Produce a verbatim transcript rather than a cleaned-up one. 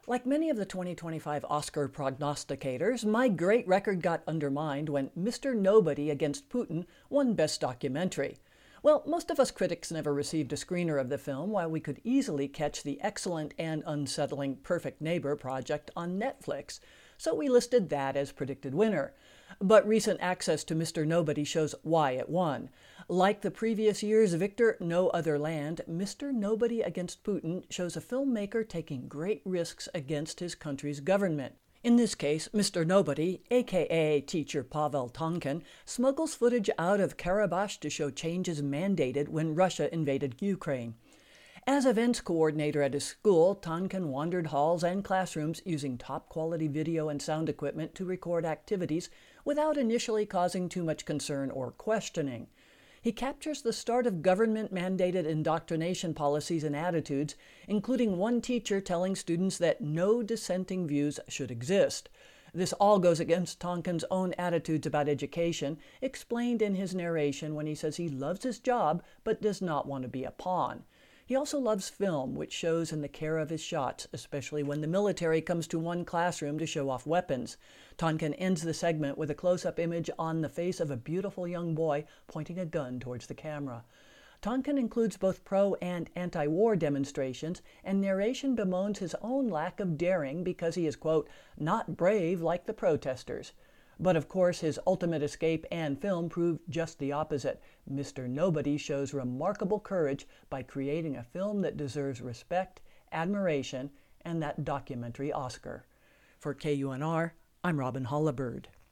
Like many of the twenty twenty-five Oscar prognosticators, my great record got undermined when Mister Nobody Against Putin won Best Documentary. Well, most of us critics never received a screener of the film, while we could easily catch the excellent and unsettling Perfect Neighbor project on Netflix, so we listed that as predicted winner. But recent access to Mister Nobody shows why it won. Like the previous year's victor, No Other Land, Mister Nobody Against Putin shows a filmmaker taking great risks against his country's government. In this case, Mister Nobody, aka teacher Pavel Tonkin, smuggles footage out of Karabakh to show changes mandated when Russia invaded Ukraine. As events coordinator at his school, Tonkin wandered halls and classrooms using top-quality video and sound equipment to record activities without initially causing too much concern or questioning. He captures the start of government-mandated indoctrination policies and attitudes, including one teacher telling students that no dissenting views should exist. This all goes against Tonkin's own attitudes about education, explained in his narration when he says he loves his job but does not want to be a pawn. He also loves film, which shows in the care of his shots, especially when the military comes to one classroom to show off weapons. Tonkin ends the segment with a close-up image on the face of a beautiful young boy pointing a gun towards the camera. Tonkin includes both pro- and anti-war demonstrations, and narration bemoans his own lack of daring because he is, quote, not brave like the protesters. But of course, his ultimate escape and film prove just the opposite. Mister Nobody shows remarkable courage by creating a film that deserves respect, admiration, and that documentary Oscar. For K U N R, I'm Robin Hollibird.